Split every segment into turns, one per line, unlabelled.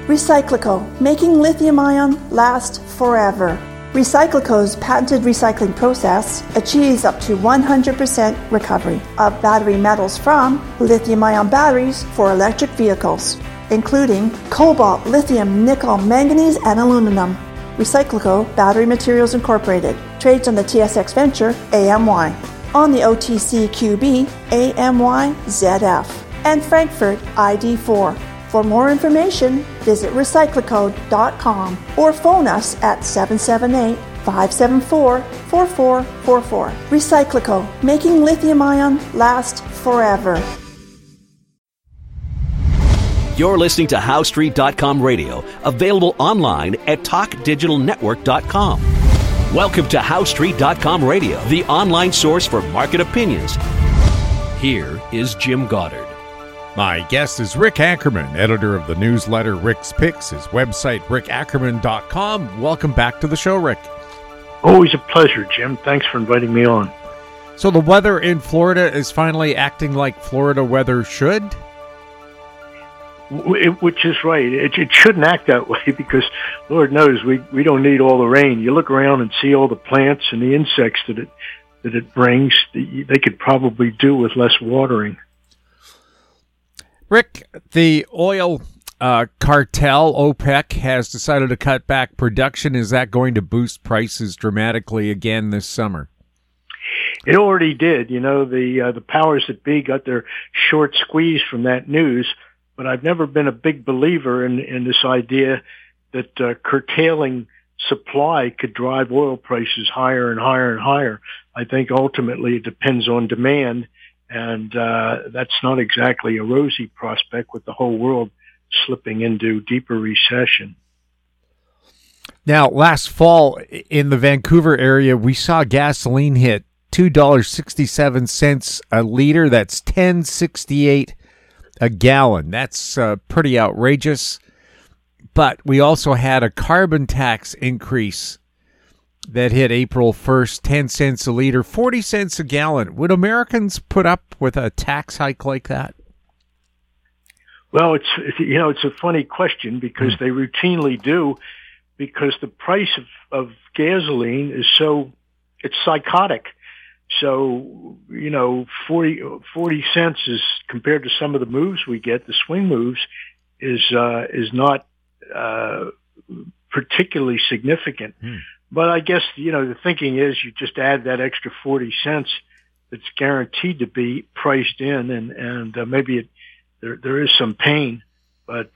Recyclico, making lithium-ion last forever. Recyclico's patented recycling process achieves up to 100% recovery of battery metals from lithium-ion batteries for electric vehicles, including cobalt, lithium, nickel, manganese, and aluminum. Recyclico Battery Materials Incorporated trades on the TSX Venture AMY, on the OTCQB AMYZF, and Frankfurt ID4. For more information, visit recyclico.com or phone us at 778-574-4444. Recyclico, making lithium-ion last forever.
You're listening to HowStreet.com radio, available online at TalkDigitalNetwork.com. Welcome to HowStreet.com radio, the online source for market opinions. Here is Jim Goddard.
My guest is Rick Ackerman, editor of the newsletter Rick's Picks, his website, rickackerman.com. Welcome back to the show, Rick.
Always a pleasure, Jim. Thanks for inviting me on.
So the weather in Florida is finally acting like Florida weather should?
Which is right. It shouldn't act that way because, Lord knows, we don't need all the rain. You look around and see all the plants and the insects that it brings. They could probably do with less watering.
Rick, the oil cartel, OPEC, has decided to cut back production. Is that going to boost prices dramatically again this summer?
It already did. You know, the powers that be got their short squeeze from that news, but I've never been a big believer in this idea that curtailing supply could drive oil prices higher and higher and higher. I think ultimately it depends on demand. And that's not exactly a rosy prospect with the whole world slipping into deeper recession.
Now, last fall in the Vancouver area, we saw gasoline hit $2.67 a liter. That's $10.68 a gallon. That's pretty outrageous. But we also had a carbon tax increase that hit April 1st, 10 cents a liter, 40 cents a gallon. Would Americans put up with a tax hike like that?
Well, it's a funny question because they routinely do, because the price of gasoline is it's psychotic. So, 40 cents is, compared to some of the moves we get, the swing moves, is not particularly significant. But I guess, the thinking is you just add that extra 40 cents that's guaranteed to be priced in, and maybe there is some pain. But,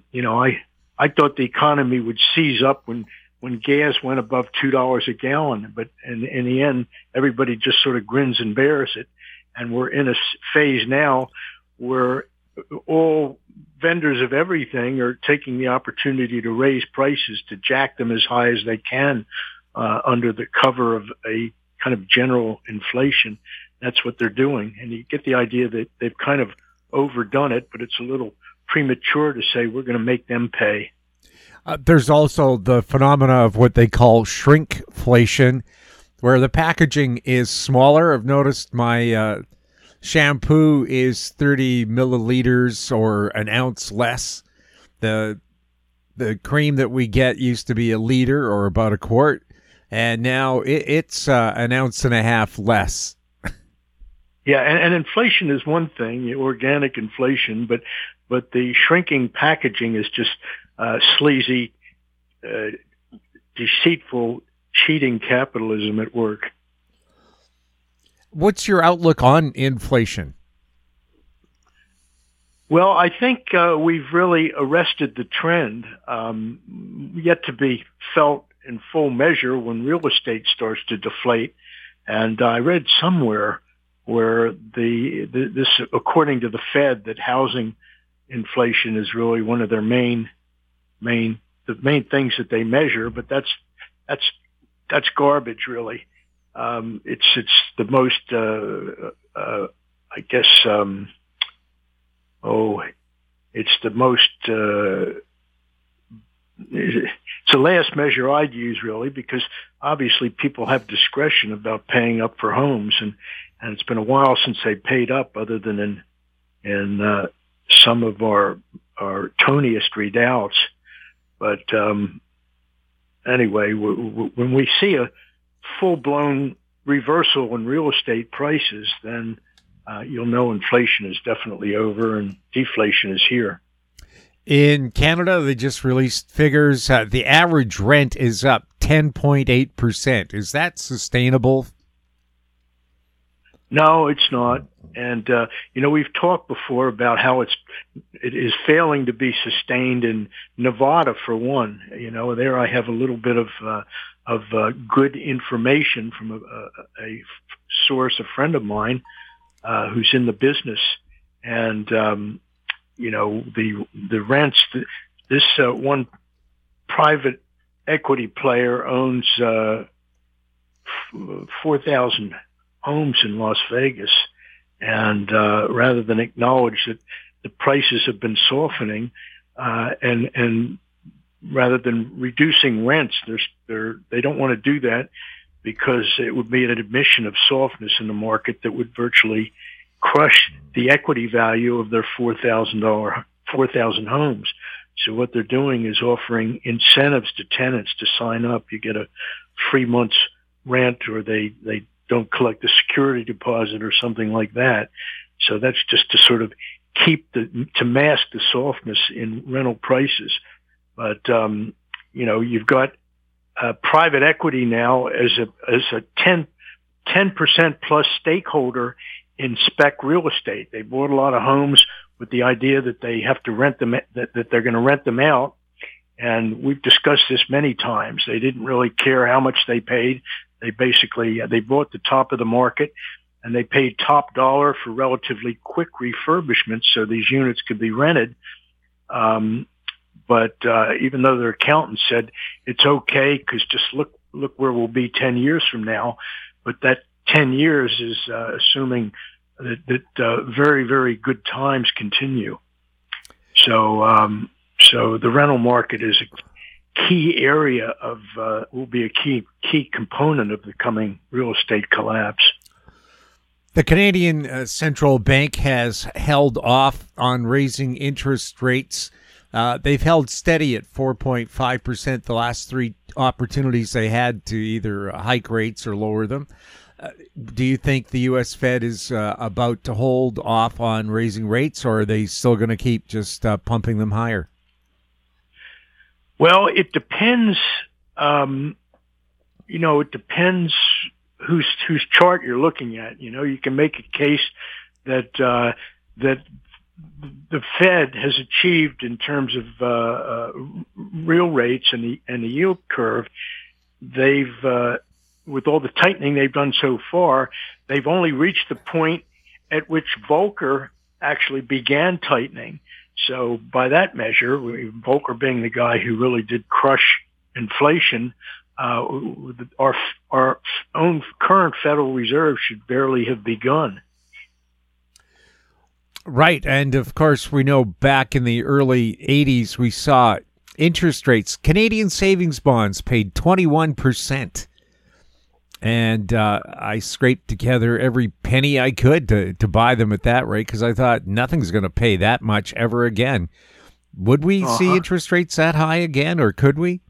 I thought the economy would seize up when gas went above $2 a gallon. But in the end, everybody just sort of grins and bears it. And we're in a phase now where all vendors of everything are taking the opportunity to raise prices, to jack them as high as they can under the cover of a kind of general inflation. That's what they're doing. And you get the idea that they've kind of overdone it, but it's a little premature to say we're going to make them pay.
There's also the phenomena of what they call shrinkflation, where the packaging is smaller. I've noticed my shampoo is 30 milliliters or an ounce less. The cream that we get used to be a liter or about a quart, and now it's an ounce and a half less.
Yeah, and inflation is one thing, organic inflation, but the shrinking packaging is just sleazy, deceitful, cheating capitalism at work.
What's your outlook on inflation?
Well, I think we've really arrested the trend, yet to be felt in full measure when real estate starts to deflate. And I read somewhere where this, according to the Fed, that housing inflation is really one of their main things that they measure, but that's garbage, really. It's the most, I guess, it's the most, it's the last measure I'd use, really, because obviously people have discretion about paying up for homes, and it's been a while since they paid up, other than in some of our toniest redoubts. But anyway, when we see a full-blown reversal in real estate prices, then you'll know inflation is definitely over and deflation is here.
In Canada, they just released figures. The average rent is up 10.8%. Is that sustainable?
No, it's not. And, we've talked before about how it is failing to be sustained in Nevada, for one. There I have a little bit of good information from a source, a friend of mine, who's in the business. And, the rents, this one private equity player owns 4,000 homes in Las Vegas. And rather than acknowledge that the prices have been softening, and rather than reducing rents, they don't want to do that because it would be an admission of softness in the market that would virtually crush the equity value of their 4,000 homes. So what they're doing is offering incentives to tenants to sign up. You get a free month's rent, or they don't collect a security deposit or something like that. So that's just to sort of to mask the softness in rental prices. But, you've got private equity now as a 10% plus stakeholder in spec real estate. They bought a lot of homes with the idea that they have to rent them, that they're going to rent them out. And we've discussed this many times. They didn't really care how much they paid. They bought the top of the market, and they paid top dollar for relatively quick refurbishments so these units could be rented. But even though their accountant said it's okay because just look where we'll be 10 years from now, but that 10 years is assuming that very, very good times continue. So the rental market is a key area will be a key component of the coming real estate collapse.
The Canadian Central Bank has held off on raising interest rates. They've held steady at 4.5% the last three opportunities they had to either hike rates or lower them. Do you think the U.S. Fed is about to hold off on raising rates, or are they still going to keep just pumping them higher?
Well, it depends. It depends whose chart you're looking at. You can make a case that the Fed has achieved in terms of real rates and the yield curve. They've with all the tightening they've done so far, they've only reached the point at which Volcker actually began tightening. So by that measure, Volcker being the guy who really did crush inflation, our own current Federal Reserve should barely have begun.
Right. And of course, we know back in the early 80s, we saw interest rates. Canadian savings bonds paid 21%. And I scraped together every penny I could to buy them at that rate because I thought nothing's going to pay that much ever again. Would we see interest rates that high again, or could we?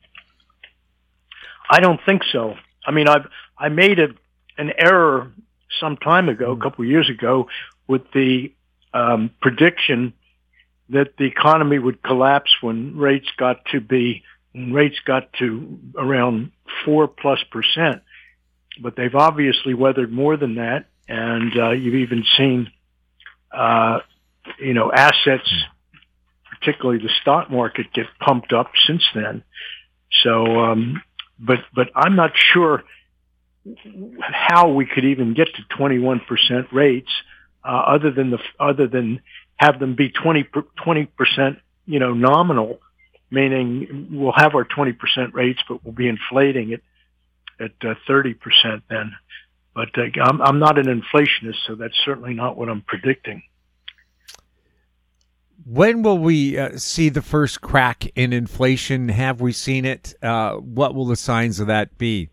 I don't think so. I mean, I made an error some time ago, a couple of years ago, with the prediction that the economy would collapse when rates got to around 4+%. But they've obviously weathered more than that, and you've even seen, assets, particularly the stock market, get pumped up since then. So, but I'm not sure how we could even get to 21% rates, other than have them be 20%, nominal, meaning we'll have our 20% rates, but we'll be inflating it at 30% then. But I'm not an inflationist, so that's certainly not what I'm predicting.
When will we see the first crack in inflation? Have we seen it? What will the signs of that be?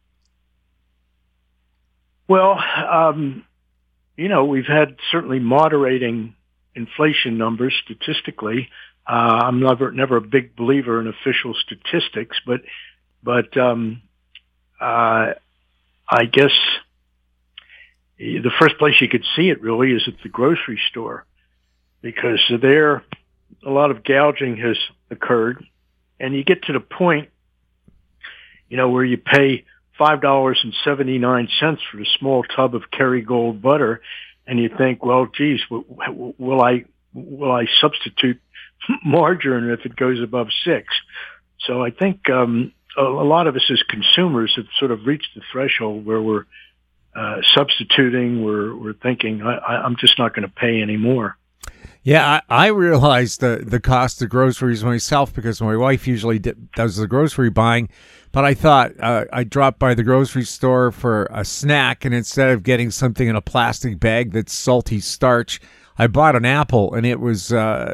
Well, we've had certainly moderating inflation numbers statistically. I'm never a big believer in official statistics, but I guess the first place you could see it really is at the grocery store, because there a lot of gouging has occurred, and you get to the point, where you pay $5.79 for a small tub of Kerrygold butter, and you think, well, geez, will I substitute margarine if it goes above $6? So I think a lot of us as consumers have sort of reached the threshold where we're substituting. We're thinking, I'm just not going to pay anymore.
Yeah, I realized the cost of groceries myself because my wife usually does the grocery buying. But I thought I'd drop by the grocery store for a snack, and instead of getting something in a plastic bag that's salty starch, I bought an apple, and it was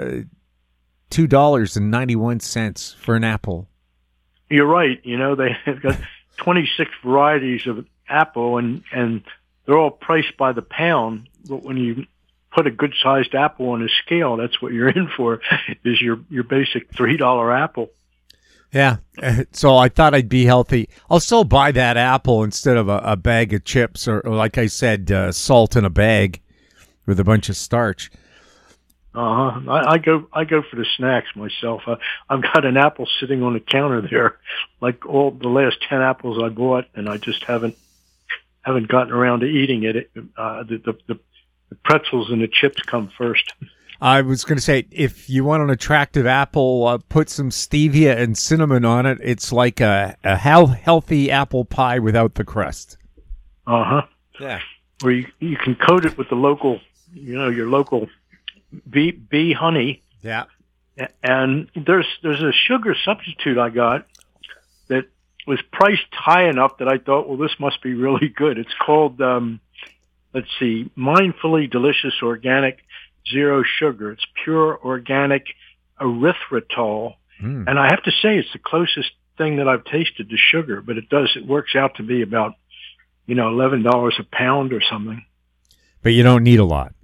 $2.91 for an apple.
You're right. They've got 26 varieties of apple, and they're all priced by the pound. But when you put a good-sized apple on a scale, that's what you're in for, is your basic $3 apple.
Yeah, so I thought I'd be healthy. I'll still buy that apple instead of a bag of chips or like I said, salt in a bag with a bunch of starch.
I go for the snacks myself. I've got an apple sitting on the counter there, like all the last 10 apples I bought, and I just haven't gotten around to eating it. The pretzels and the chips come first.
I was going to say, if you want an attractive apple, put some stevia and cinnamon on it. It's like a healthy apple pie without the crust.
Yeah. Or you can coat it with the local, your local bee honey.
Yeah.
And there's a sugar substitute I got that was priced high enough that I thought, well, this must be really good. It's called, Mindfully Delicious Organic Zero Sugar. It's pure organic erythritol. And I have to say it's the closest thing that I've tasted to sugar, but it works out to be about, $11 a pound or something.
But you don't need a lot.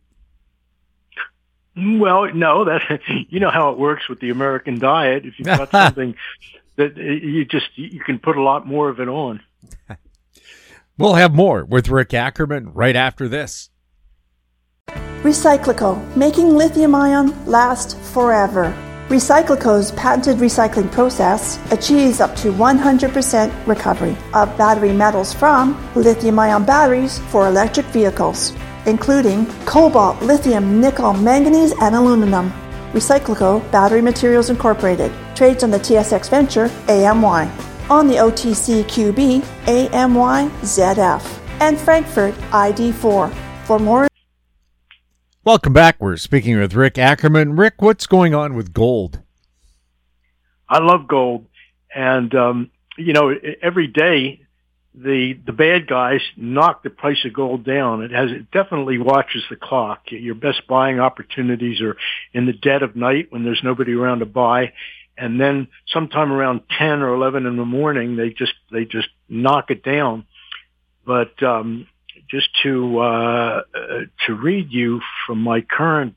Well, no, you know how it works with the American diet. If you've got something that you can put a lot more of it on.
We'll have more with Rick Ackerman right after this.
Recyclico, making lithium-ion last forever. Recyclico's patented recycling process achieves up to 100% recovery of battery metals from lithium-ion batteries for electric vehicles, including cobalt, lithium, nickel, manganese, and aluminum. Recyclico Battery Materials Incorporated trades on the TSX Venture AMY, on the OTCQB AMYZF, and Frankfurt ID4. For more.
Welcome back. We're speaking with Rick Ackerman. Rick, what's going on with gold?
I love gold. And, every day the bad guys knock the price of gold down. It definitely watches the clock. Your best buying opportunities are in the dead of night when there's nobody around to buy. And then sometime around 10 or 11 in the morning, they just knock it down. But, just to read you from my current,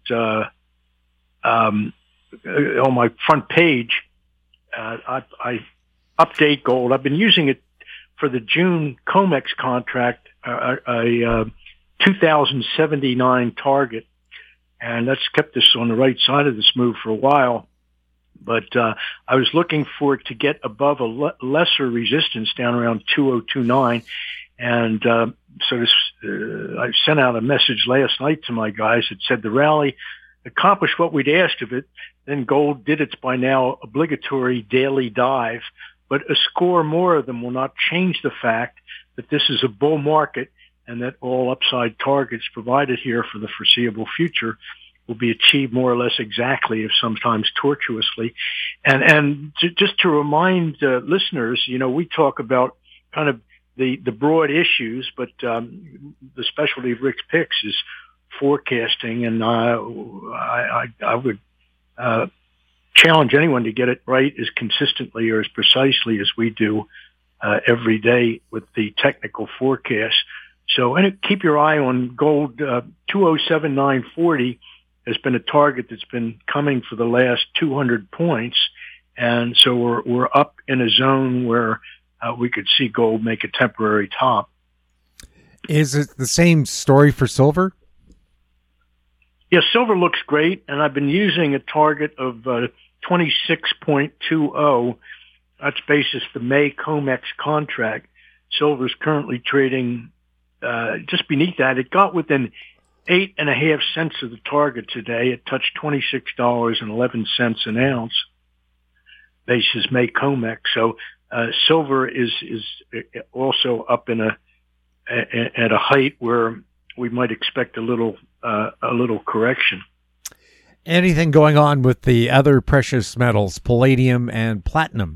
on my front page, I update gold. I've been using it for the June COMEX contract, a 2079 target, and that's kept us on the right side of this move for a while. But I was looking for it to get above a lesser resistance down around 2029. And I sent out a message last night to my guys that said the rally accomplished what we'd asked of it. Then gold did its by now obligatory daily dive. But a score more of them will not change the fact that this is a bull market and that all upside targets provided here for the foreseeable future will be achieved more or less exactly, if sometimes tortuously. And just to remind listeners, we talk about kind of the broad issues, but the specialty of Rick's picks is forecasting, and I would challenge anyone to get it right as consistently or as precisely as we do every day with the technical forecast. So, and keep your eye on gold 207940. has been a target that's been coming for the last 200 points. And so we're up in a zone where we could see gold make a temporary top.
Is it the same story for silver?
Yeah, silver looks great, and I've been using a target of 26.20. That's basis the May COMEX contract. Silver's currently trading just beneath that. It got within 8.5 cents of the target today. It touched $26.11 an ounce, basis May COMEX. So silver is also up at a height where we might expect a little correction.
Anything going on with the other precious metals, palladium and platinum?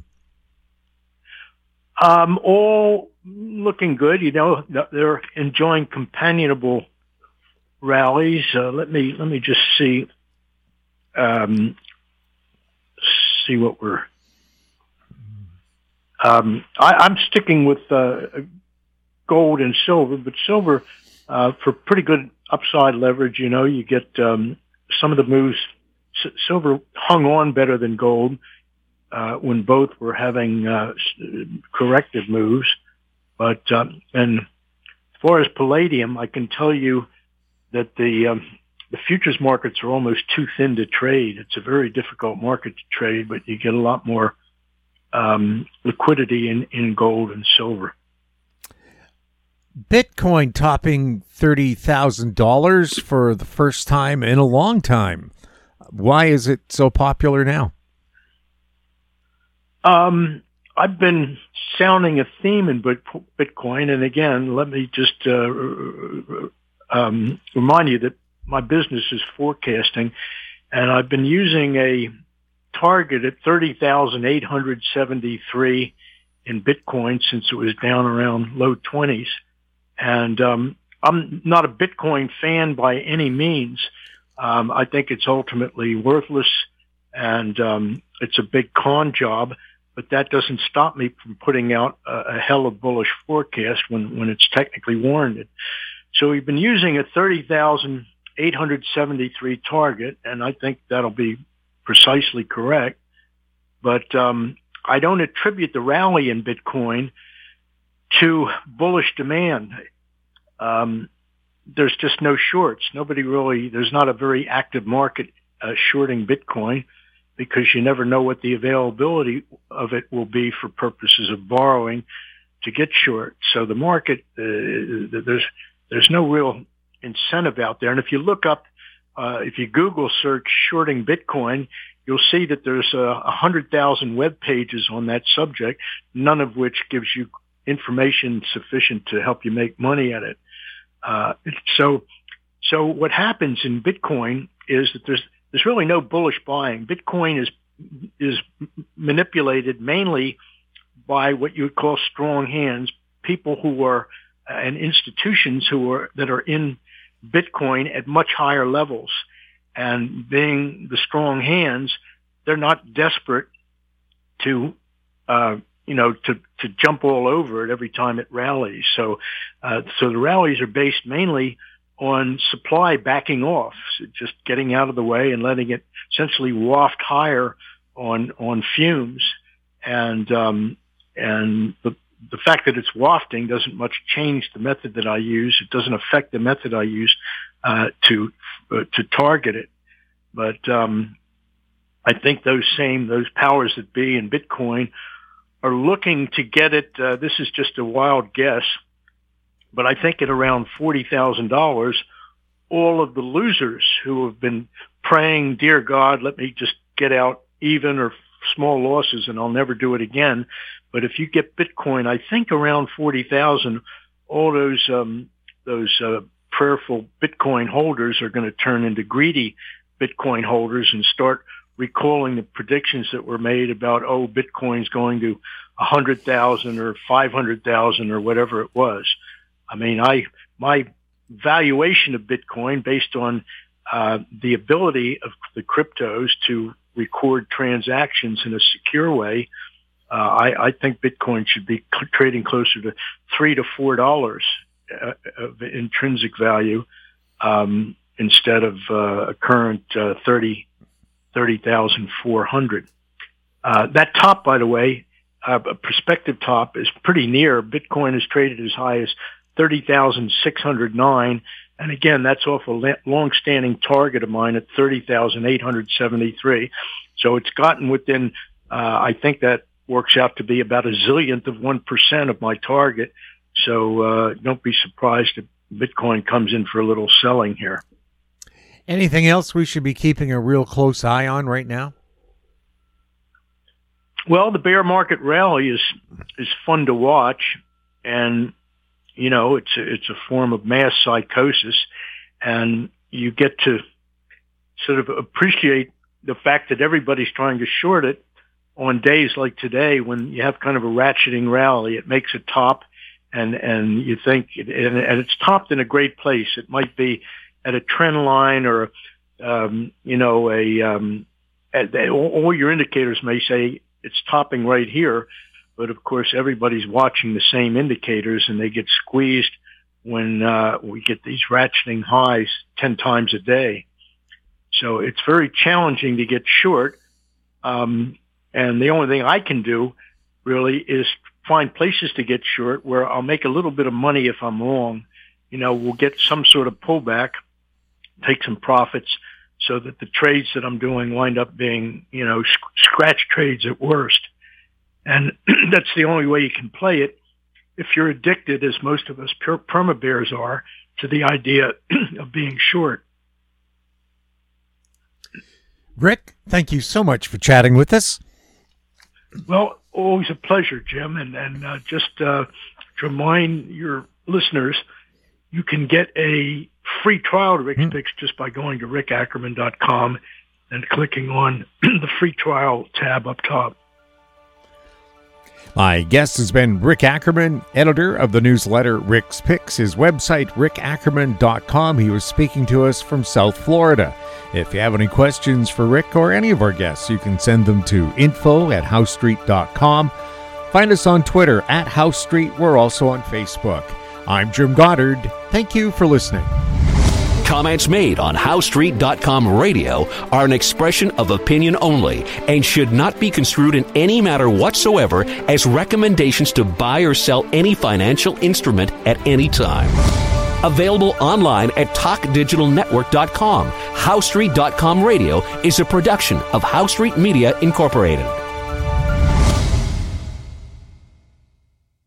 All looking good. You know, they're enjoying companionable rallies. Let me just see what we're. I'm sticking with gold and silver, but silver for pretty good upside leverage. You know, you get some of the moves. Silver hung on better than gold when both were having corrective moves. But and as far as palladium, I can tell you that the futures markets are almost too thin to trade. It's a very difficult market to trade, but you get a lot more liquidity in gold and silver.
Bitcoin topping $30,000 for the first time in a long time. Why is it so popular now?
I've been sounding a theme in Bitcoin, and again, let me just remind you that my business is forecasting, and I've been using a target at 30,873 in Bitcoin since it was down around low 20s. And I'm not a Bitcoin fan by any means. I think it's ultimately worthless, and it's a big con job, but that doesn't stop me from putting out a hell of bullish forecast when it's technically warranted. So we've been using a 30,873 target, and I think that'll be precisely correct. But I don't attribute the rally in Bitcoin to bullish demand. There's just no shorts. There's not a very active market shorting Bitcoin because you never know what the availability of it will be for purposes of borrowing to get short. So the market, there's no real incentive out there. And if you look up, if you Google search shorting Bitcoin, you'll see that there's 100,000 web pages on that subject, none of which gives you information sufficient to help you make money at it. So what happens in Bitcoin is that there's really no bullish buying. Bitcoin is manipulated mainly by what you would call strong hands, people who are and institutions that are in Bitcoin at much higher levels. And being the strong hands, they're not desperate to jump all over it every time it rallies. So the rallies are based mainly on supply backing off, so just getting out of the way and letting it essentially waft higher on fumes. And the fact that it's wafting doesn't much change the method that I use. It doesn't affect the method I use to target it. But I think those powers that be in Bitcoin are looking to get it. This is just a wild guess, but I think at around $40,000, all of the losers who have been praying, "Dear God, let me just get out even or small losses, and I'll never do it again." But if you get Bitcoin, I think around 40,000, all those prayerful Bitcoin holders are going to turn into greedy Bitcoin holders and start recalling the predictions that were made about, Bitcoin's going to 100,000 or 500,000 or whatever it was. I mean, my valuation of Bitcoin based on the ability of the cryptos to record transactions in a secure way, I think Bitcoin should be trading closer to $3 to $4 of intrinsic value. instead of a current 30,400. That top, by the way, a prospective top, is pretty near. Bitcoin is traded as high as 30,609. And again, that's off a long-standing target of mine at 30,873. So it's gotten within, I think that works out to be about a zillionth of 1% of my target. So don't be surprised if Bitcoin comes in for a little selling here.
Anything else we should be keeping a real close eye on right now?
Well, the bear market rally is fun to watch, and you know it's a form of mass psychosis, and you get to sort of appreciate the fact that everybody's trying to short it on days like today when you have kind of a ratcheting rally. It makes a top, and you think, and it's topped in a great place. It might be at a trend line or all your indicators may say it's topping right here, but of course everybody's watching the same indicators, and they get squeezed when we get these ratcheting highs 10 times a day. So it's very challenging to get short, and the only thing I can do really is find places to get short where I'll make a little bit of money if I'm wrong. You know, we'll get some sort of pullback, take some profits, so that the trades that I'm doing wind up being, you know, scratch trades at worst. And that's the only way you can play it if you're addicted, as most of us perma-bears are, to the idea of being short.
Rick, thank you so much for chatting with us.
Well, always a pleasure, Jim. And just to remind your listeners, you can get a free trial to Rick's Picks just by going to rickackerman.com and clicking on the free trial tab up top.
My guest has been Rick Ackerman, editor of the newsletter Rick's Picks. His website, rickackerman.com. He was speaking to us from South Florida. If you have any questions for Rick or any of our guests, you can send them to info@housestreet.com. Find us on Twitter @HouseStreet. We're also on Facebook. I'm Jim Goddard. Thank you for listening.
Comments made on HouseStreet.com radio are an expression of opinion only and should not be construed in any matter whatsoever as recommendations to buy or sell any financial instrument at any time. Available online at TalkDigitalNetwork.com. HouseStreet.com radio is a production of House Street Media Incorporated.